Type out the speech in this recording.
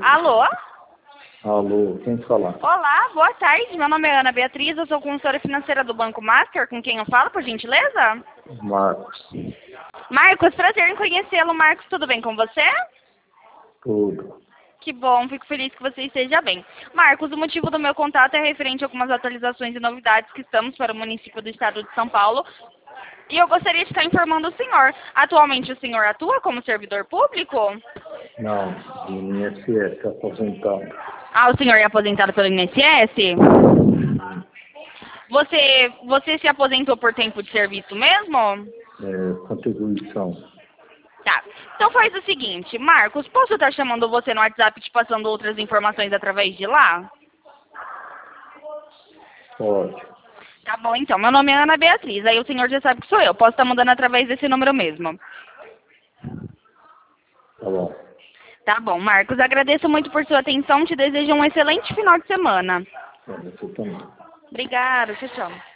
Alô? Alô, quem fala? Olá, boa tarde. Meu nome é Ana Beatriz, eu sou consultora financeira do Banco Master. Com quem eu falo, por gentileza? Marcos. Marcos, prazer em conhecê-lo. Marcos, tudo bem com você? Tudo. Que bom, fico feliz que você esteja bem. Marcos, o motivo do meu contato é referente a algumas atualizações e novidades que estamos para o município do estado de São Paulo. E eu gostaria de estar informando o senhor. Atualmente o senhor atua como servidor público? Não, INSS, aposentado. Ah, o senhor é aposentado pelo INSS? Você se aposentou por tempo de serviço mesmo? Contribuição. Tá. Então faz o seguinte, Marcos, posso estar chamando você no WhatsApp e te passando outras informações através de lá? Pode. Tá bom, então. Meu nome é Ana Beatriz, aí o senhor já sabe que sou eu. Posso estar mandando através desse número mesmo. Tá bom. Tá bom, Marcos. Agradeço muito por sua atenção. Te desejo um excelente final de semana. Você também. Obrigada. Tchau, tchau.